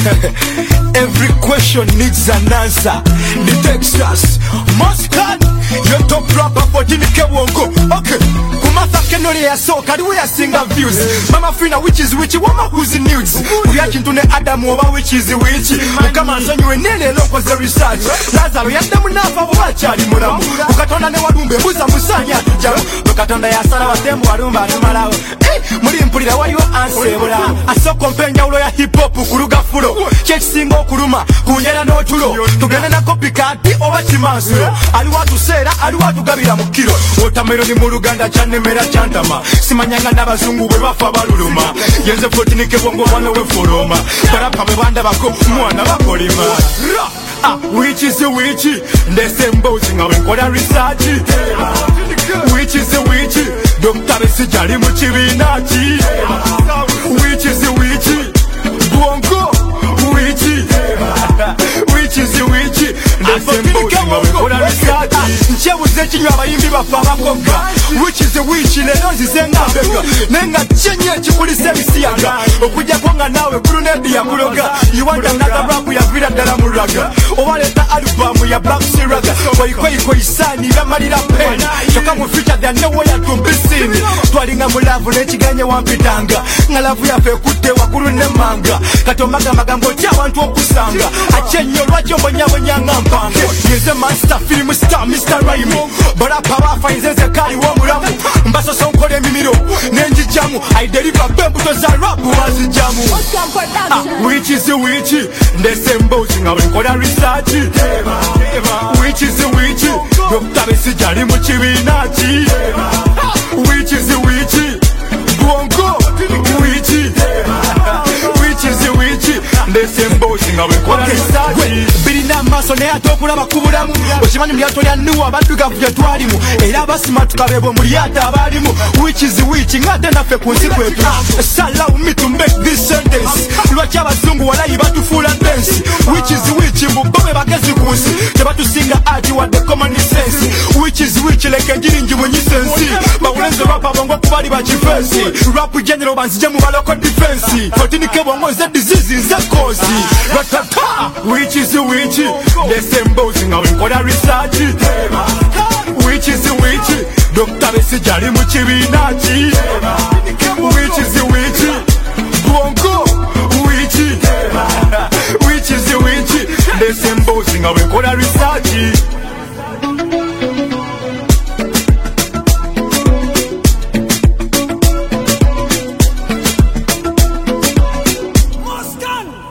Every question needs an answer. The Texas Muscat, your top rapper for Jinike Wongo. Okay, Kumasa Kenori ya soka, we are single views. Mama Fina, which is which, Wama who's in news. We are into the Adam over which is which. Mukama Sanyu and Nene Loko the research. Lazaro Yadamunafa Wachari Muramu. Ukatona ne Wadumbe, Busa Musanya, Jaro. Ukatona Yasara was them Warumba Marao. Murim Purida, what you answer? I saw companion ya hip hop, Kuruga Furo. Check single Kuruma, Kunyana no Tulo. Tugana copycat, over Timasu. I want to say that I want to Gabira Mukiro. Watermelon Muruganda Chanemera Chantama. Simanyanga Nabazungu, Fabaluma. Yenza Fotinike Wongo one away for Roma. Parapamanda Bako, Mwana Bakolima. Which is the witch? The same boating of Encoda research. Which is the witch? Dr. Sijari Muchivinachi. Which is the witch? Bongo. Which is the witch? The same boating of Encoda research. Which is the witch? The nose is Zenga. Nenga Chenya Chipuli Sevisiaga. Okuja Ponga now, Brunel Diamuroga. You want another rap we have read at Daramuraga. Over the album we are Black Siraga. For you quite Sani, Ramarina Pen. To come with feature, there no way to be seen. Dwelling a Mulavu, Nechiganya Wampitanga. Nalavia Pekute, Wakurune Manga. Katomaga Magambo, Jawan to Kusanga. I change your Rajo Wanyang. He's a master film star, Mr. Raimo. But a power finds a Kari Wamuramu. Mbasa Sonkore Mimiro. Nenji Jamu. I deliver Bembu to Zarabu as a Jamu. Which is the witch? The same boating of Encoda research. Which is the witch? Dr. Sijari Muchivinachi. Which is the witch? Bongo. Which is the witch? The same boating of Encoda research. Birina Masone atokula bakubulamu. Okimanyi myatolya nuwa baduga vya twalimu. Era basima tukabebo muliyata abalimu. Which is the witch? Ngate nafe kunsi kwetu. Allow me to make this sentence. Lwaki abazungu walayi batufula dance. Which is the witch? Mubome bagezi kunsi. Tebatusinga ati wadde common sense. Which is which? Leke njirinji mwenyi sensi. Bawulenze rapa bongo kubali bachifensi. Rap general banzije mu baloko defense. Fotinike bongo ze disease ze cause. Ratata. Which is the witch? The same boating of Encoda research. Which is the witch? Dr. Sijari Muchivinachi. Which is the witch? Bongo. Which is the witch? The same boating of Encoda research.